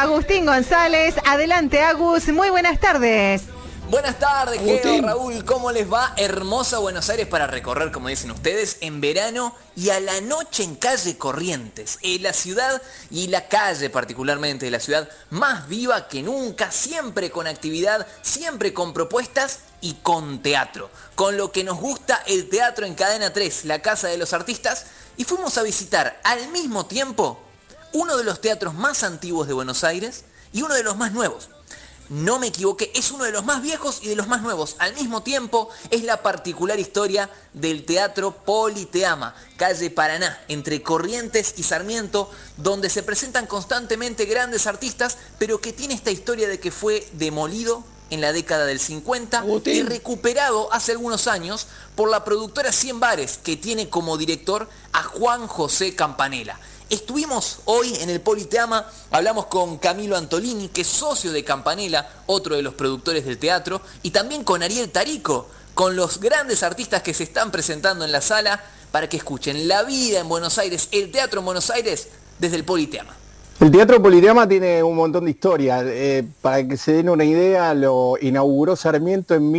Agustín González. Adelante, Agus. Muy buenas tardes. Buenas tardes, Geo, Raúl, ¿cómo les va? Hermosa Buenos Aires para recorrer, como dicen ustedes, en verano y a la noche en calle Corrientes. La ciudad y la calle particularmente de la ciudad más viva que nunca, siempre con actividad, siempre con propuestas y con teatro. Con lo que nos gusta el teatro en Cadena 3, la Casa de los Artistas, y fuimos a visitar al mismo tiempo uno de los teatros más antiguos de Buenos Aires y uno de los más nuevos. No me equivoqué, es uno de los más viejos y de los más nuevos. Al mismo tiempo, es la particular historia del Teatro Politeama, calle Paraná, entre Corrientes y Sarmiento, donde se presentan constantemente grandes artistas, pero que tiene esta historia de que fue demolido en la década del 50 y recuperado hace algunos años por la productora 100 Bares, que tiene como director a Juan José Campanella. Estuvimos hoy en el Politeama, hablamos con Camilo Antolini, que es socio de Campanella, otro de los productores del teatro, y también con Ariel Tarico, con los grandes artistas que se están presentando en la sala, para que escuchen la vida en Buenos Aires, el teatro en Buenos Aires, desde el Politeama. El Teatro Politeama tiene un montón de historia. Para que se den una idea, lo inauguró Sarmiento en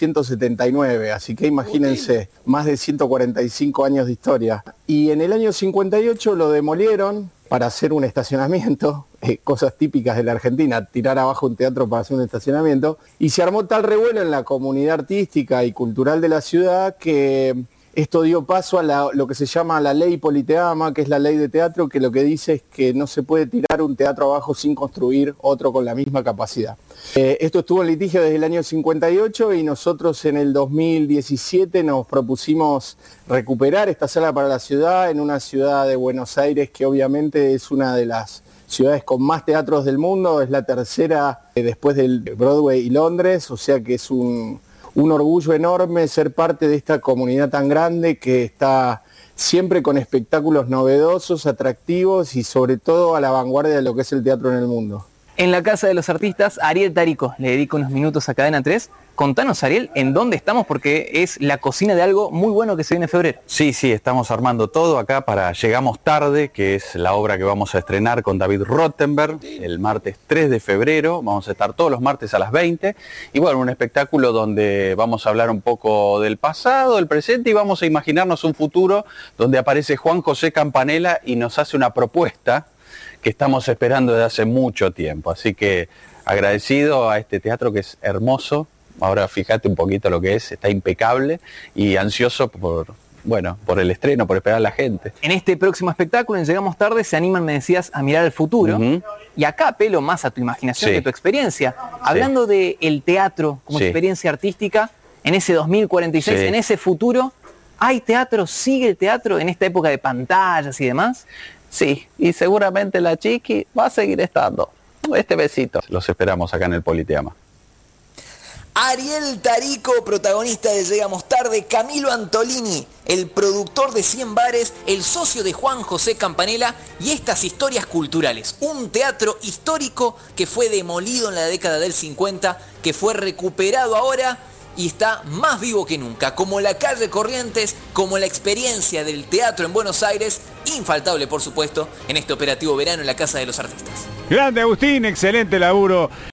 1879, así que imagínense, más de 145 años de historia. Y en el año 58 lo demolieron para hacer un estacionamiento, cosas típicas de la Argentina, tirar abajo un teatro para hacer un estacionamiento, y se armó tal revuelo en la comunidad artística y cultural de la ciudad que esto dio paso a lo que se llama la ley Politeama, que es la ley de teatro, que lo que dice es que no se puede tirar un teatro abajo sin construir otro con la misma capacidad. Esto estuvo en litigio desde el año 58 y nosotros en el 2017 nos propusimos recuperar esta sala para la ciudad, en una ciudad de Buenos Aires que obviamente es una de las ciudades con más teatros del mundo, es la tercera después del Broadway y Londres, o sea que es un orgullo enorme ser parte de esta comunidad tan grande que está siempre con espectáculos novedosos, atractivos y sobre todo a la vanguardia de lo que es el teatro en el mundo. En la Casa de los Artistas, Ariel Tarico le dedico unos minutos a Cadena 3. Contanos, Ariel, en dónde estamos, porque es la cocina de algo muy bueno que se viene en febrero. Sí, estamos armando todo acá para Llegamos Tarde, que es la obra que vamos a estrenar con David Rottenberg el martes 3 de febrero. Vamos a estar todos los martes a las 20. Y bueno, un espectáculo donde vamos a hablar un poco del pasado, del presente, y vamos a imaginarnos un futuro donde aparece Juan José Campanella y nos hace una propuesta que estamos esperando desde hace mucho tiempo. Así que agradecido a este teatro que es hermoso. Ahora fíjate un poquito lo que es, está impecable y ansioso por el estreno, por esperar a la gente. En este próximo espectáculo, en Llegamos Tarde, se animan, me decías, a mirar el futuro. Y acá apelo más a tu imaginación que a tu experiencia. Hablando del teatro como experiencia artística, en ese 2046, en ese futuro, ¿hay teatro? ¿Sigue el teatro en esta época de pantallas y demás? Sí, y seguramente la Chiqui va a seguir estando. Este besito. Los esperamos acá en el Politeama. Ariel Tarico, protagonista de Llegamos Tarde, Camilo Antolini, el productor de 100 Bares, el socio de Juan José Campanella y estas historias culturales. Un teatro histórico que fue demolido en la década del 50, que fue recuperado ahora y está más vivo que nunca, como la calle Corrientes, como la experiencia del teatro en Buenos Aires, infaltable por supuesto en este operativo verano en la Casa de los Artistas. Grande Agustín, excelente laburo.